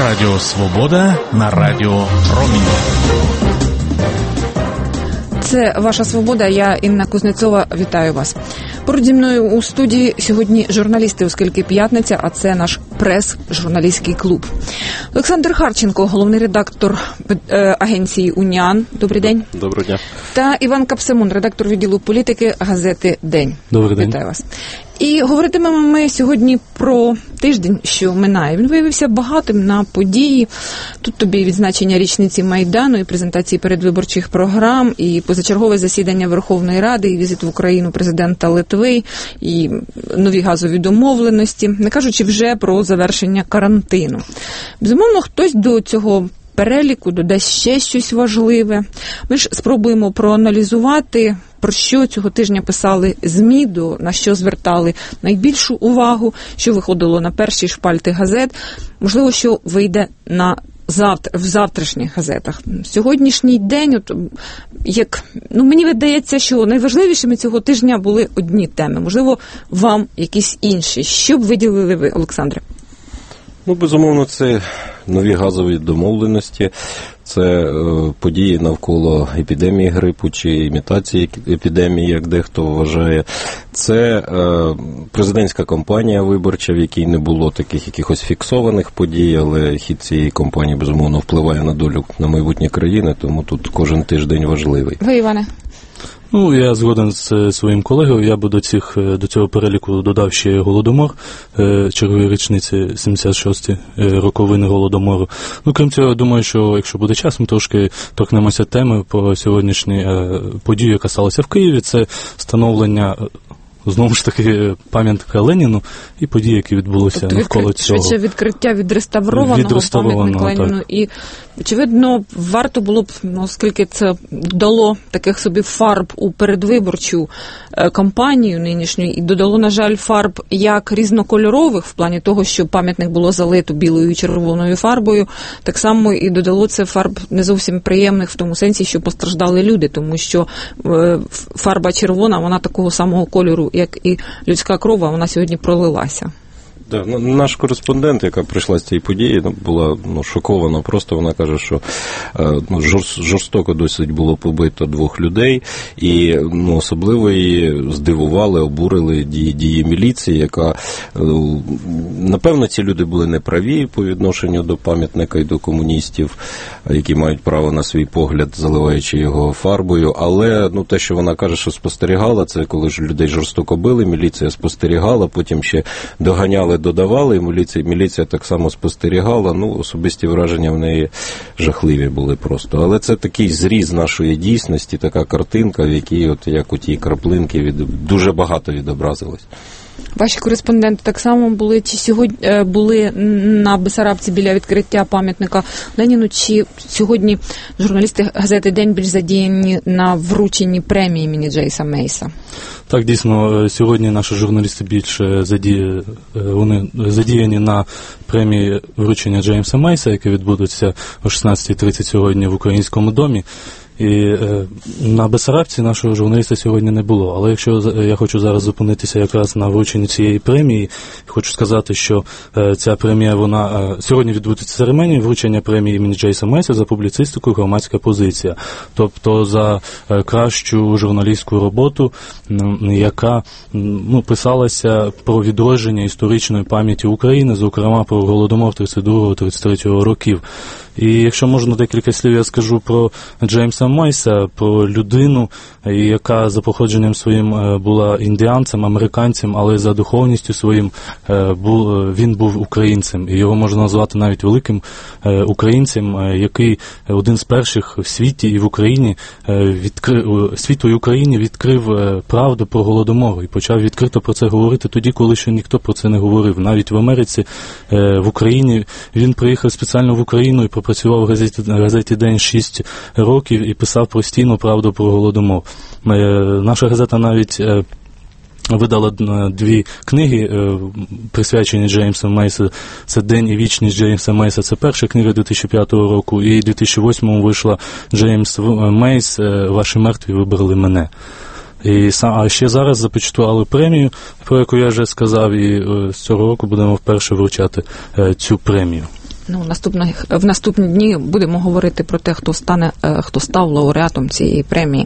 Радіо Свобода на Радіо Ромін. Це «Ваша свобода», я Інна Кузнецова, вітаю вас. Поруч зі мною у студії сьогодні журналісти, оскільки п'ятниця, а це наш прес-журналістський клуб. Олександр Харченко, головний редактор агенції «Уніан». Добрий день. Доброго дня. Та Іван Капсимон, редактор відділу політики газети «День». Добрий день. Вітаю вас. І говоритимемо ми сьогодні про тиждень, що минає. Він виявився багатим на події. Тут тобі відзначення річниці Майдану, і презентації передвиборчих програм, і позачергове засідання Верховної Ради, і візит в Україну президента Литви, і нові газові домовленості, не кажучи вже про завершення карантину. Безумовно, хтось до цього переліку додасть ще щось важливе. Ми ж спробуємо проаналізувати, про що цього тижня писали ЗМІ, на що звертали найбільшу увагу, що виходило на перші шпальти газет, можливо, що вийде в завтрашніх газетах. Сьогоднішній день, мені видається, що найважливішими цього тижня були одні теми. Можливо, вам якісь інші. Що б виділили ви, Олександре? Безумовно, це нові газові домовленості, це події навколо епідемії грипу чи імітації епідемії, як дехто вважає. Це президентська кампанія виборча, в якій не було таких якихось фіксованих подій, але хід цієї кампанії, безумовно, впливає на долю, на майбутнє країни, тому тут кожен тиждень важливий. Ви, Іване? Я згоден з своїм колегою. Я би до цього переліку додав ще Голодомор, чергові річниці 76-ті роковини Голодомору. Крім цього, думаю, що якщо буде час, ми трошки торкнемося теми по сьогоднішній події, яка сталася в Києві. Це встановлення, знову ж таки, пам'ятника Леніну і події, які відбулися навколо цього. Швидше відкриття відреставрованого пам'ятника Леніну. Так. І, очевидно, варто було б, оскільки це додало таких собі фарб у передвиборчу кампанію нинішню, і додало, на жаль, фарб як різнокольорових, в плані того, що пам'ятник було залито білою і червоною фарбою, так само і додало це фарб не зовсім приємних в тому сенсі, що постраждали люди, тому що фарба червона, вона такого самого кольору, як і людська кров, вона сьогодні пролилася. Да, наш кореспондент, яка прийшла з цієї події, була шокована. Просто вона каже, що жорстоко досить було побито 2 людей, і особливо її здивували, обурили дії міліції, яка, напевно, ці люди були неправі по відношенню до пам'ятника і до комуністів, які мають право на свій погляд, заливаючи його фарбою, але те, що вона каже, що спостерігала, це коли ж людей жорстоко били, міліція спостерігала, потім ще доганяли, додавали, і міліція так само спостерігала. Особисті враження в неї жахливі були просто. Але це такий зріз нашої дійсності, така картинка, в якій, як у тій краплинки, дуже багато відобразилось. Ваші кореспонденти так само були на Бессарабці біля відкриття пам'ятника Леніну. Чи сьогодні журналісти газети «День» більш задіяні на врученні премії імені Джеймса Мейса? Так, дійсно, сьогодні наші журналісти більше задіяні на премії вручення Джеймса Мейса, яке відбудеться о 16:30 сьогодні в Українському домі. І на Бессарабці нашого журналіста сьогодні не було. Але якщо я хочу зараз зупинитися якраз на врученні цієї премії, хочу сказати, що ця премія, сьогодні відбудеться церемонія вручення премії імені Джеймса Мейса за публіцистику «Громадська позиція». Тобто за кращу журналістську роботу, яка писалася про відродження історичної пам'яті України, зокрема про Голодомор 32-33 років. І якщо можна декілька слів я скажу про Джеймса Мейса, про людину, яка за походженням своїм була індіанцем, американцем, але за духовністю своїм він був українцем. І його можна назвати навіть великим українцем, який один з перших в світі і в Україні світу і Україні відкрив правду про Голодомор і почав відкрито про це говорити тоді, коли ще ніхто про це не говорив. Навіть в Америці, в Україні. Він приїхав спеціально в Україну і пропрацював в газеті «День» 6 років і писав постійно правду про Голодомор. Наша газета навіть видала 2 книги, присвячені Джеймсу Мейсу. Це «День і вічність Джеймса Мейса». Це перша книга 2005 року. І 2008 вийшла «Джеймс Мейс. Ваші мертві вибрали мене». А ще зараз започаткували премію, про яку я вже сказав, і з цього року будемо вперше вручати цю премію. в наступні дні будемо говорити про те, хто став лауреатом цієї премії.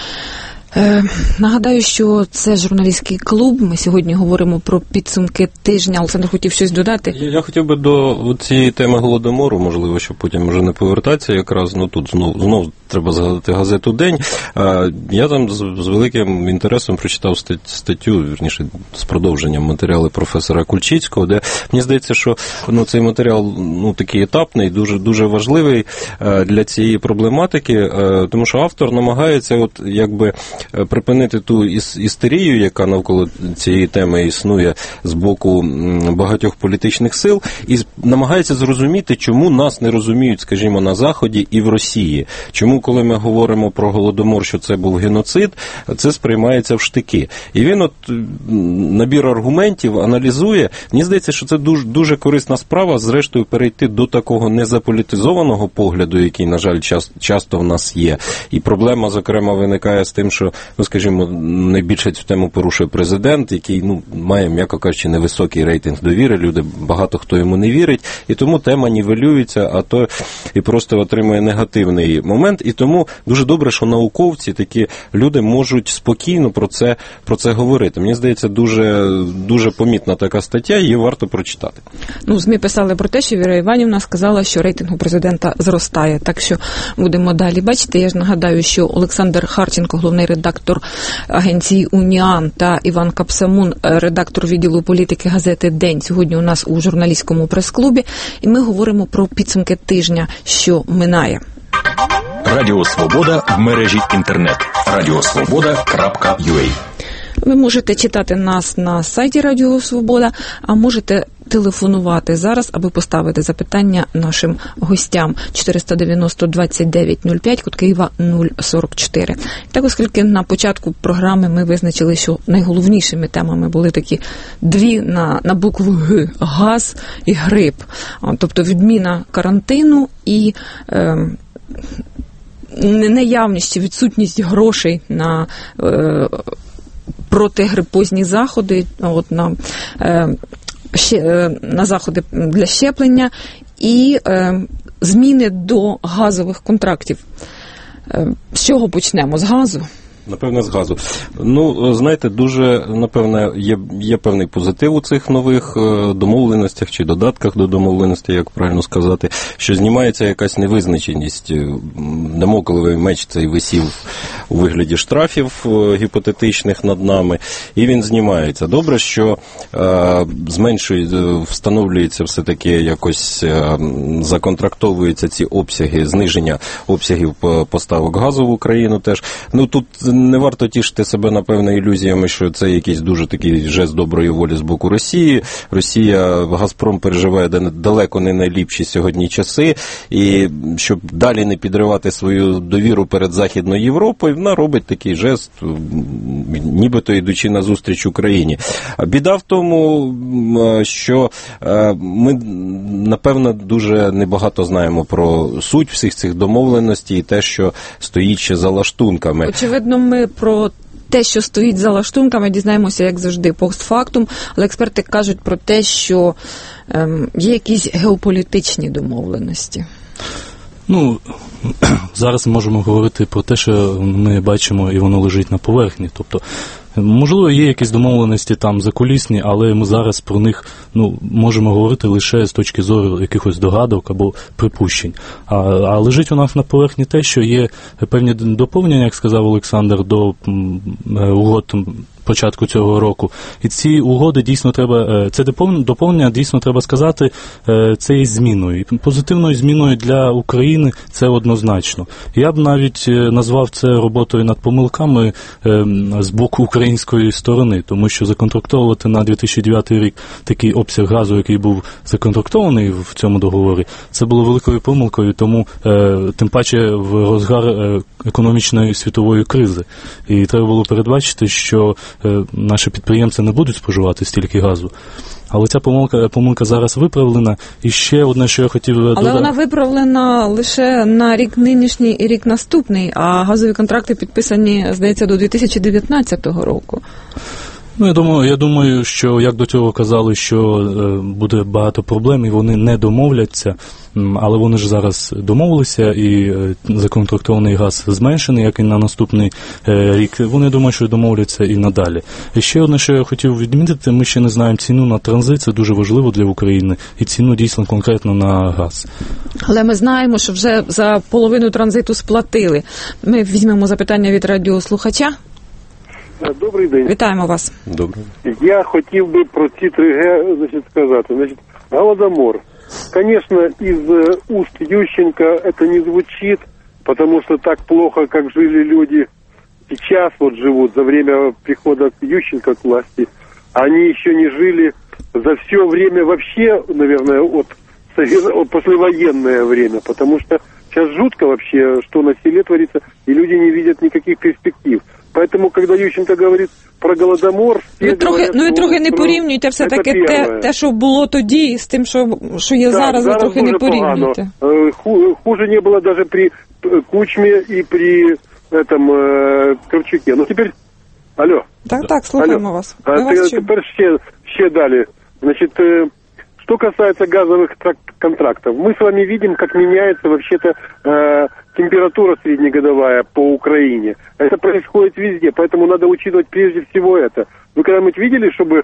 Нагадаю, що це журналістський клуб. Ми сьогодні говоримо про підсумки тижня. Олександр хотів щось додати? Я хотів би до цієї теми Голодомору, можливо, щоб потім вже не повертатися, якраз тут знов треба згадати газету «День». Я там з великим інтересом прочитав статтю, вірніше, з продовженням матеріали професора Кульчицького, де мені здається, що цей матеріал такий етапний, дуже, дуже важливий для цієї проблематики, тому що автор намагається припинити ту істерію, яка навколо цієї теми існує з боку багатьох політичних сил, і намагається зрозуміти, чому нас не розуміють, скажімо, на Заході і в Росії. Чому, коли ми говоримо про Голодомор, що це був геноцид, це сприймається в штики. І він набір аргументів аналізує. Мені здається, що це дуже, дуже корисна справа, зрештою, перейти до такого незаполітизованого погляду, який, на жаль, часто в нас є. І проблема, зокрема, виникає з тим, що, скажімо, найбільше цю тему порушує президент, який, має, м'яко кажучи, невисокий рейтинг довіри, багато хто йому не вірить, і тому тема нівелюється, а то і просто отримує негативний момент, і тому дуже добре, що науковці, такі люди можуть спокійно про це говорити. Мені здається, дуже, дуже помітна така стаття, її варто прочитати. ЗМІ писали про те, що Віра Іванівна сказала, що рейтинг у президента зростає, так що будемо далі бачити. Я ж нагадаю, що Олександр Харченко, головний редактор агенції «Уніан», та Іван Капсамун, редактор відділу політики газети «День», сьогодні у нас у журналістському прес-клубі, і ми говоримо про підсумки тижня, що минає. Радіо Свобода в мережі інтернет. radiosvoboda.ua. Ви можете читати нас на сайті Радіо Свобода, а можете телефонувати зараз, аби поставити запитання нашим гостям. 490-29-05, код Києва 044. Так, оскільки на початку програми ми визначили, що найголовнішими темами були такі дві на букву Г – газ і грип. Тобто відміна карантину і неявність чи відсутність грошей на протигрипозні заходи, на заходи для щеплення і зміни до газових контрактів. З чого почнемо? З газу? Напевне, з газу. Знаєте, дуже, напевне, є певний позитив у цих нових домовленостях чи додатках до домовленостей, як правильно сказати, що знімається якась невизначеність. Дамоклевий меч цей висів у вигляді штрафів гіпотетичних над нами, і він знімається. Добре, що встановлюється все-таки якось, законтрактовуються ці обсяги, зниження обсягів поставок газу в Україну теж. Тут не варто тішити себе, напевно, ілюзіями, що це якийсь дуже такий жест доброї волі з боку Росії. Газпром переживає далеко не найліпші сьогодні часи, і щоб далі не підривати свою довіру перед Західною Європою, вона робить такий жест, нібито йдучи назустріч Україні. Біда в тому, що ми, напевно, дуже небагато знаємо про суть всіх цих домовленостей і те, що стоїть ще за лаштунками. Очевидно, ми про те, що стоїть за лаштунками, дізнаємося, як завжди, постфактум, але експерти кажуть про те, що є якісь геополітичні домовленості. Зараз можемо говорити про те, що ми бачимо, і воно лежить на поверхні. Тобто, можливо, є якісь домовленості там закулісні, але ми зараз про них можемо говорити лише з точки зору якихось догадок або припущень. А лежить у нас на поверхні те, що є певні доповнення, як сказав Олександр, до угод початку цього року. І ці угоди дійсно треба, це доповнення дійсно треба сказати, це є зміною. І позитивною зміною для України це однозначно. Я б навіть назвав це роботою над помилками з боку української сторони, тому що законтрактовувати на 2009 рік такий обсяг газу, який був законтрактований в цьому договорі, це було великою помилкою, тому тим паче в розгар економічної світової кризи. І треба було передбачити, що наші підприємці не будуть споживати стільки газу. Але ця помилка зараз виправлена. І ще одне, що я хотів додати. Але вона виправлена лише на рік нинішній і рік наступний, а газові контракти підписані, здається, до 2019 року. Я думаю, що як до цього казали, що буде багато проблем і вони не домовляться, але вони ж зараз домовилися і законтрактований газ зменшений, як і на наступний рік. Вони думають, що домовляться і надалі. І ще одне, що я хотів відмітити, ми ще не знаємо ціну на транзит, це дуже важливо для України, і ціну дійсно конкретно на газ. Але ми знаємо, що вже за половину транзиту сплатили. Ми візьмемо запитання від радіослухача. Добрий день. Вітаємо вас. Добре. Я хотів би про ці 3Г сказати. Голодомор. Конечно, из уст Ющенко это не звучит, потому что так плохо, как жили люди сейчас, вот живут за время прихода Ющенко к власти. Они еще не жили за все время вообще, наверное, от послевоенное время, потому что сейчас жутко вообще, что на селе творится, и люди не видят никаких перспектив. Поэтому, когда Ющенко говорит про Голодомор... Ви трохи не порівнюєте все-таки те, що було тоді, з тим, що є зараз, ви трохи не порівнюєте. Хуже не было даже при Кучме и при Кравчуке. Ну, теперь... Алло. Так, слухаємо вас. Теперь ще далі. Значит, что касается газовых контрактов, мы с вами видим, как меняется вообще-то температура среднегодовая по Украине. Это происходит везде, поэтому надо учитывать прежде всего это. Вы когда-нибудь видели, чтобы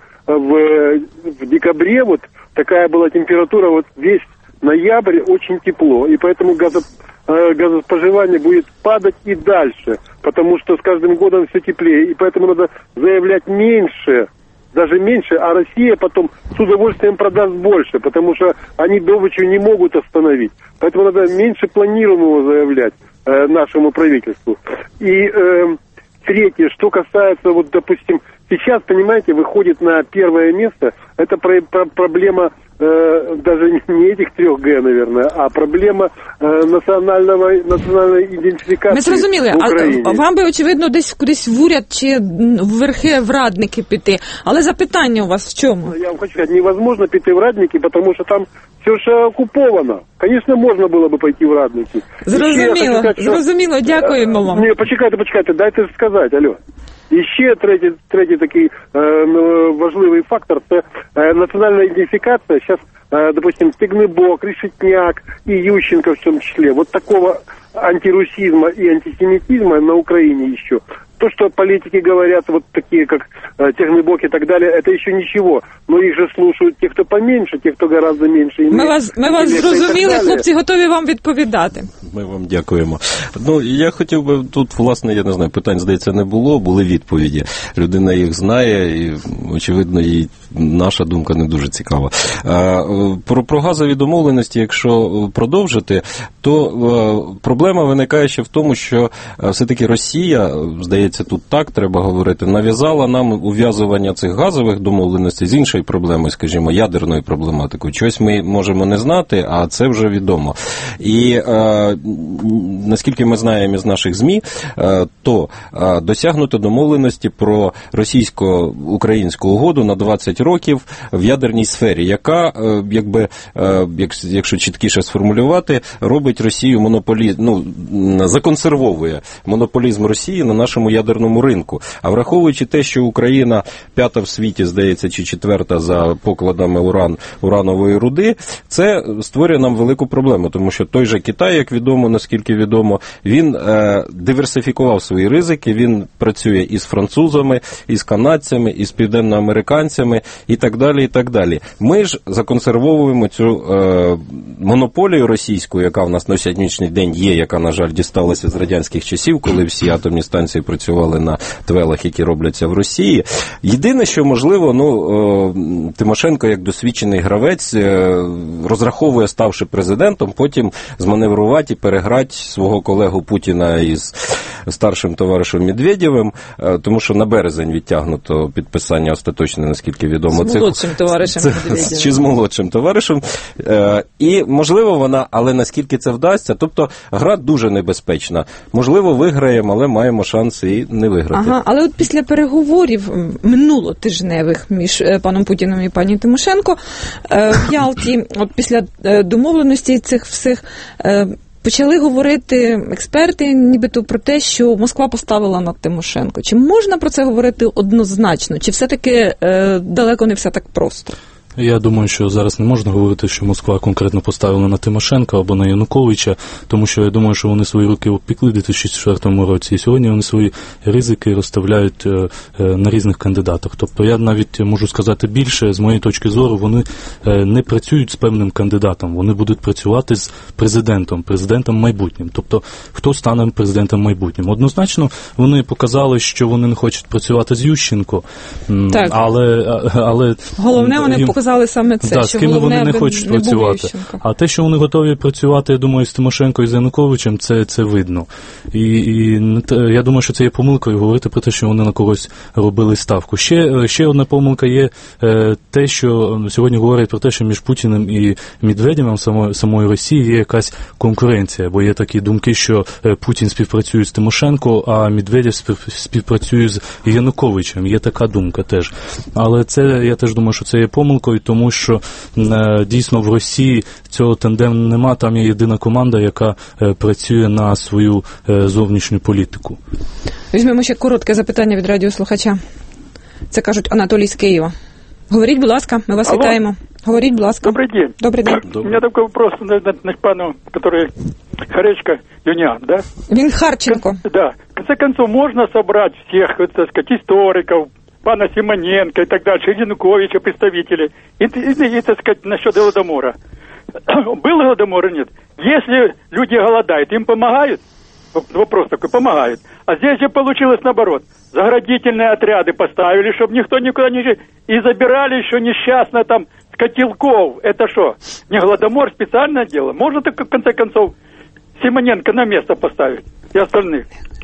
в декабре вот такая была температура, вот весь ноябрь очень тепло, и поэтому газоспоживание будет падать и дальше, потому что с каждым годом все теплее, и поэтому надо заявлять меньше, даже меньше, а Россия потом с удовольствием продаст больше, потому что они добычу не могут остановить. Поэтому надо меньше планируемого заявлять нашему правительству. И третье, что касается, вот, допустим, сейчас, понимаете, выходит на первое место, это проблема даже не этих 3Г, наверное, а проблема національної ідентифікації. Ми зрозуміли, а вам би, очевидно, десь кудись в уряд чи в верхи, в радники піти. Але запитання у вас в чому? Я вам хочу сказати, невозможно піти в радники, тому що там все ж окуповано. Звісно, можна було б пойти в радники. Зрозуміло, дякуємо вам. Ні, почекайте, дайте ж сказати, алло. І ще третій такий важливий фактор – це національна ідентифікація. Зараз, допустим, Стегнебок, Решетняк и Ющенко в том числе. Вот такого антирусизма и антисемитизма на Украине еще. То, что политики говорят, вот такие, как Технебок и так далее, это еще ничего. Но их же слушают те, кто поменьше, те, кто гораздо меньше. Ми вас зрозуміли, хлопці готові вам відповідати. Ми вам дякуємо. Ну, я хотів би тут, власне, я не знаю, питань, здається, не було, були відповіді. Людина їх знає, і, очевидно, їй наша думка не дуже цікава. Про газові домовленості, якщо продовжити, то проблема виникає ще в тому, що все-таки Росія, здається, тут так треба говорити, нав'язала нам ув'язування цих газових домовленостей з іншою проблемою, скажімо, ядерною проблематикою. Чогось ми можемо не знати, а це вже відомо. І наскільки ми знаємо із наших ЗМІ, то досягнуто домовленості про російсько-українську угоду на 20 років в ядерній сфері, яка, якщо чіткіше сформулювати, робить Росію законсервовує монополізм Росії на нашому ядерному ринку. А враховуючи те, що Україна п'ята в світі, здається, чи четверта за покладами уранової руди, це створює нам велику проблему, тому що той же Китай, як відомо, наскільки відомо, він диверсифікував свої ризики, він працює із французами, із канадцями, із південноамериканцями і так далі, і так далі. Ми ж законсервовуємо цю монополію російську, яка в нас на сьогоднішній день є, яка, на жаль, дісталася з радянських часів, коли всі атомні станції працювали на твелах, які робляться в Росії. Єдине, що, можливо, Тимошенко, як досвідчений гравець, розраховує, ставши президентом, потім зманеврувати і переграти свого колегу Путіна із старшим товаришем Медведєвим, тому що на березень відтягнуто підписання остаточне, наскільки відомо. З молодшим товаришем Медведєвим. Чи з молодшим товаришем. І, можливо, вона, але наскільки це вдасться, тобто гра дуже небезпечна. Можливо, виграємо, але маємо шанс і не виграти. Ага, але от після переговорів минулотижневих між паном Путіним і пані Тимошенко в Ялті, от після домовленості цих всіх, почали говорити експерти нібито про те, що Москва поставила на Тимошенко. Чи можна про це говорити однозначно? Чи все-таки далеко не все так просто? Я думаю, що зараз не можна говорити, що Москва конкретно поставила на Тимошенка або на Януковича, тому що я думаю, що вони свої руки опікли в 2004 році, і сьогодні вони свої ризики розставляють на різних кандидатах. Тобто я навіть можу сказати більше, з моєї точки зору, вони не працюють з певним кандидатом, вони будуть працювати з президентом майбутнім. Тобто, хто стане президентом майбутнім? Однозначно, вони показали, що вони не хочуть працювати з Ющенко, так. але головне, вони показали саме це, що з ким вони не хочуть працювати. А те, що вони готові працювати, я думаю, з Тимошенко і з Януковичем, це видно. І я думаю, що це є помилкою говорити про те, що вони на когось робили ставку. Ще одна помилка є те, що сьогодні говорять про те, що між Путіним і Медведєвим самої Росії є якась конкуренція, бо є такі думки, що Путін співпрацює з Тимошенко, а Медведєв співпрацює з Януковичем. Є така думка теж. Але я теж думаю, що це є помилкою, тому що дійсно в Росії цього тандему нема, там є єдина команда, яка працює на свою зовнішню політику. Візьмемо ще коротке запитання від радіослухача. Це кажуть Анатолій з Києва. Говоріть, будь ласка, ми вас вітаємо. Говоріть, будь ласка. Добрый день. Добрый день. У меня такой вопрос к пану, который Харечко Юниан, да? Він Харченко. Да. В конце концов, можно собрать всех, так сказать, историков, пана Симоненко и так дальше, Януковича, представителей, и так сказать, насчет Голодомора. Был Голодомор или нет? Если люди голодают, им помогают? Вопрос такой, помогают. А здесь же получилось наоборот. Заградительные отряды поставили, чтобы никто никуда не жил. И забирали еще несчастно там с котелков. Это что, не Голодомор, специальное дело? Можно так, в конце концов, Симоненко на место поставить и остальных?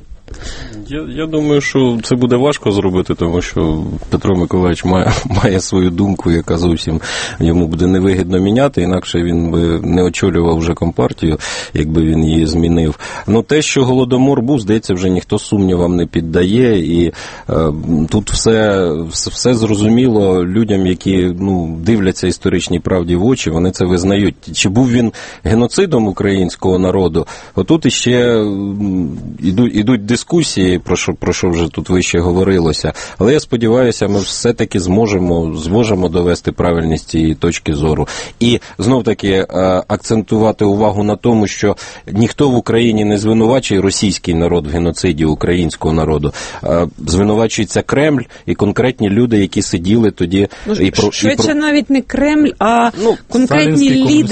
Я думаю, що це буде важко зробити, тому що Петро Миколаївич має свою думку, яка зовсім йому буде невигідно міняти, інакше він би не очолював вже Компартію, якби він її змінив. Ну, те, що Голодомор був, здається, вже ніхто сумнівам не піддає, і тут все зрозуміло людям, які дивляться історичній правді в очі, вони це визнають. Чи був він геноцидом українського народу? Отут іще ідуть дискусії, про що вже тут вище говорилося. Але я сподіваюся, ми все-таки зможемо довести правильність цієї точки зору. І знов-таки акцентувати увагу на тому, що ніхто в Україні не звинувачує російський народ в геноциді українського народу. Звинувачується Кремль і конкретні люди, які сиділи тоді. Швидше навіть не Кремль, а конкретні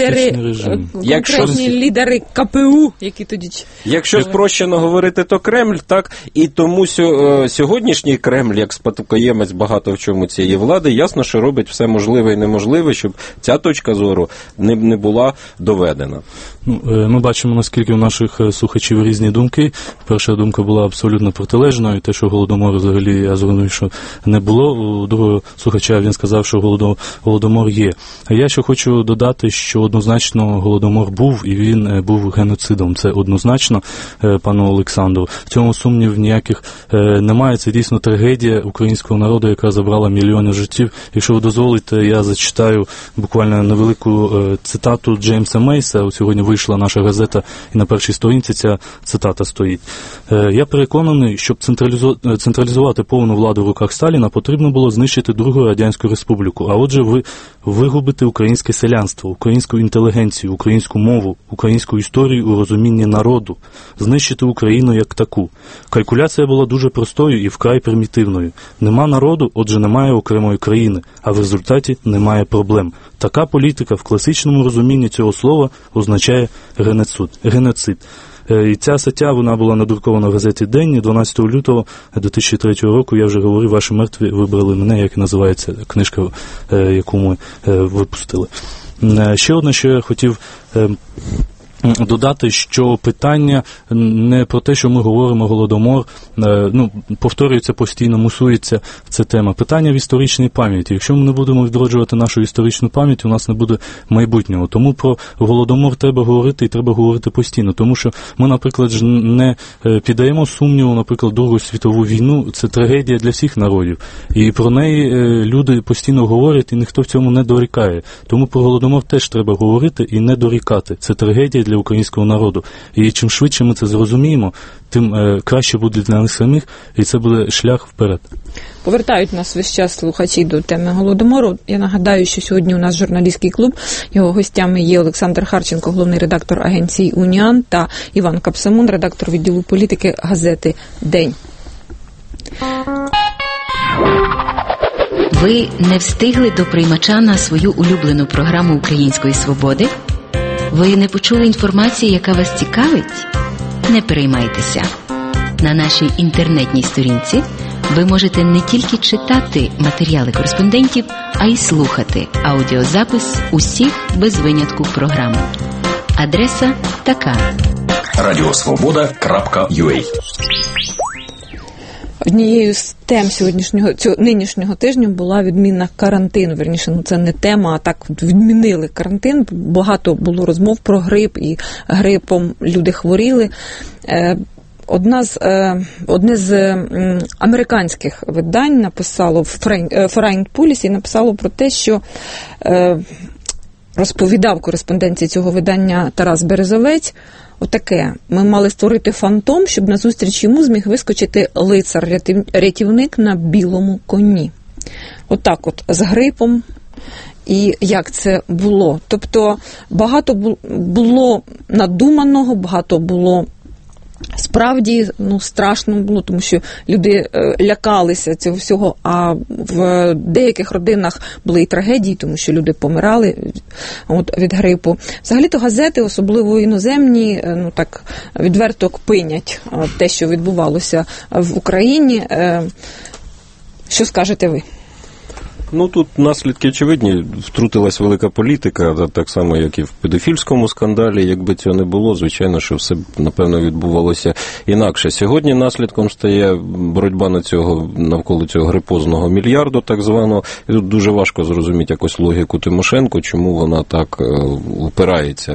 лідери КПУ, які тоді... Якщо спрощено говорити, то Кремль, так, і тому сьогоднішній Кремль, як спадкоємець багато в чому цієї влади, ясно, що робить все можливе і неможливе, щоб ця точка зору не була доведена. Ми бачимо, наскільки у наших слухачів різні думки. Перша думка була абсолютно протилежною, те, що Голодомору взагалі, я зрозумів, що не було. У другого слухача він сказав, що Голодомор є. А я ще хочу додати, що однозначно Голодомор був, і він був геноцидом. Це однозначно, пану Олександру. В цьому сумнів ніяких немає. Це дійсно трагедія українського народу, яка забрала мільйони життів. Якщо ви дозволите, я зачитаю буквально невелику цитату Джеймса Мейса. Сьогодні вийшла наша газета, і на першій сторінці ця цитата стоїть. Я переконаний, щоб централізувати повну владу в руках Сталіна, потрібно було знищити Другу Радянську Республіку, а отже вигубити українське селянство, українську інтелігенцію, українську мову, українську історію у розумінні народу, знищити Україну як таку. Калькуляція була дуже простою і вкрай примітивною. Нема народу, отже немає окремої країни, а в результаті немає проблем. Така політика в класичному розумінні цього слова означає геноцид. І ця стаття, вона була надрукована в газеті «День» 12 лютого 2003 року. Я вже говорив, «Ваші мертві вибрали мене», як і називається книжка, яку ми випустили. Ще одне, що я хотів додати, що питання не про те, що ми говоримо Голодомор, повторюється постійно, мусується ця тема. Питання в історичній пам'яті. Якщо ми не будемо відроджувати нашу історичну пам'ять, у нас не буде майбутнього. Тому про Голодомор треба говорити і треба говорити постійно. Тому що ми, наприклад, не піддаємо сумніву, наприклад, Другу світову війну. Це трагедія для всіх народів. І про неї люди постійно говорять, і ніхто в цьому не дорікає. Тому про Голодомор теж треба говорити і не дорікати. Це трагедія для українського народу. І чим швидше ми це зрозуміємо, тим краще буде для них самих, і це буде шлях вперед. Повертають нас весь час слухачі до теми Голодомору. Я нагадаю, що сьогодні у нас журналістський клуб. Його гостями є Олександр Харченко, головний редактор агенції «Уніан», та Іван Капсамун, редактор відділу політики газети «День». Ви не встигли до приймача на свою улюблену програму «Української свободи»? Ви не почули інформації, яка вас цікавить? Не переймайтеся. На нашій інтернетній сторінці ви можете не тільки читати матеріали кореспондентів, а й слухати аудіозапис усіх без винятку програм. Адреса така: radiosvoboda.ua. Однією з тем нинішнього тижня була відміна карантину. Вірніше, це не тема, а так відмінили карантин. Багато було розмов про грип, і грипом люди хворіли. Одне з американських видань написало, Foreign Policy, написало про те, що розповідав кореспонденції цього видання Тарас Березовець отаке: ми мали створити фантом, щоб назустріч йому зміг вискочити лицар-рятівник на білому коні. Отак от, з грипом. І як це було? Тобто багато було надуманого, багато було справді, страшно було, тому що люди лякалися цього всього, а в деяких родинах були і трагедії, тому що люди помирали від грипу. Взагалі-то газети, особливо іноземні, так відверто кпинять те, що відбувалося в Україні. Що скажете ви? Тут наслідки очевидні. Втрутилась велика політика, так само, як і в педофільському скандалі. Якби цього не було, звичайно, що все, напевно, відбувалося інакше. Сьогодні наслідком стає боротьба навколо цього грипозного мільярду, так званого. І тут дуже важко зрозуміти якусь логіку Тимошенко, чому вона так упирається,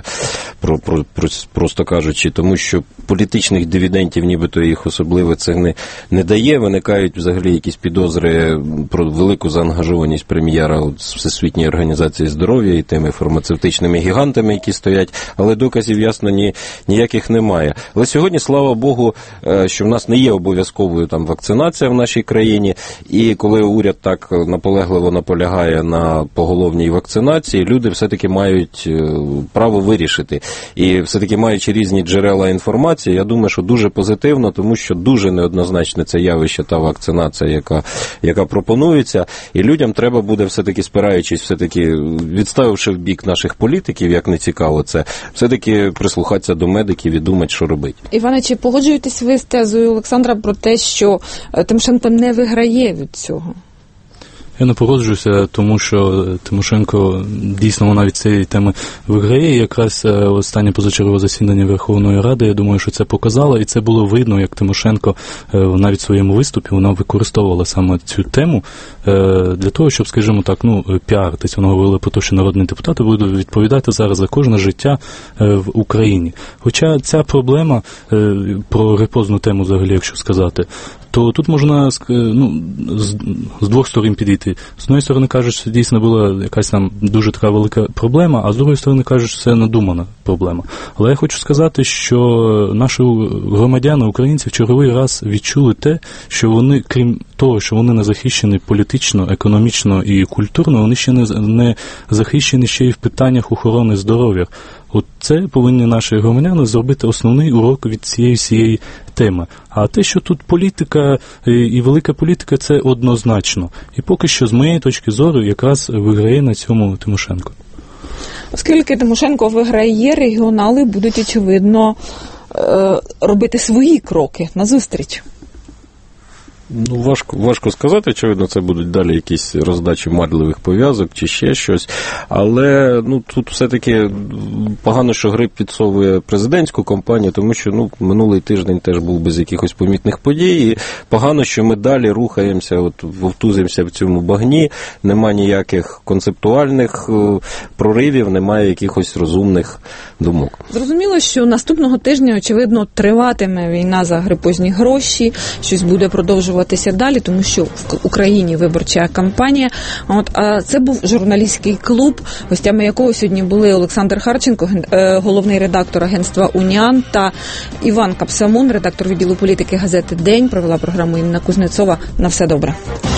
просто кажучи. Тому що політичних дивідендів, нібито їх особливо це не дає. Виникають взагалі якісь підозри про велику заангажованість прем'єра Всесвітньої організації здоров'я і тими фармацевтичними гігантами, які стоять, але доказів, ясно, ніяких немає. Але сьогодні, слава Богу, що в нас не є обов'язковою вакцинація в нашій країні, і коли уряд так наполегливо наполягає на поголовній вакцинації, люди все-таки мають право вирішити. І все-таки, маючи різні джерела інформації, я думаю, що дуже позитивно, тому що дуже неоднозначне це явище, та вакцинація, яка пропонується, і людям треба буде все-таки, спираючись, все-таки відставивши в бік наших політиків, як не цікаво це, все-таки прислухатися до медиків і думати, що робити. Іване, чи погоджуєтесь ви з тезою Олександра про те, що Тимошенко не виграє від цього? Я не погоджуюся, тому що Тимошенко дійсно вона від цієї теми виграє. Якраз останнє позачергове засідання Верховної Ради, я думаю, що це показало, і це було видно, як Тимошенко навіть в своєму виступі вона використовувала саме цю тему для того, щоб, скажімо так, піартись. Вона говорила про те, що народні депутати будуть відповідати зараз за кожне життя в Україні. Хоча ця проблема про грипозну тему взагалі, якщо сказати, то тут можна з двох сторін підійти. З однієї сторони кажуть, що дійсно була якась дуже така велика проблема, а з другої сторони кажуть, що це надумана проблема. Але я хочу сказати, що наші громадяни, українці в черговий раз відчули те, що вони, крім того, що вони не захищені політично, економічно і культурно, вони ще не захищені ще й в питаннях охорони здоров'я. От це повинні наші громадяни зробити основний урок від цієї всієї теми. А те, що тут політика і велика політика, це однозначно. І поки що, з моєї точки зору, якраз виграє на цьому Тимошенко. Оскільки Тимошенко виграє, регіонали будуть, очевидно, робити свої кроки назустріч. Важко сказати, очевидно, це будуть далі якісь роздачі марлевих пов'язок чи ще щось, але тут все-таки погано, що грип підсовує президентську кампанію, тому що минулий тиждень теж був без якихось помітних подій, і погано, що ми далі рухаємося, вовтузимося в цьому багні, нема ніяких концептуальних проривів, немає якихось розумних думок. Зрозуміло, що наступного тижня, очевидно, триватиме війна за грипозні гроші, щось буде продовжуватися продовжуватися далі, тому що в Україні виборча кампанія. А це був журналістський клуб, гостями якого сьогодні були Олександр Харченко, головний редактор агентства «Уніан», та Іван Капсамун, редактор відділу політики газети «День». Провела програму Інна Кузнецова. На все добре.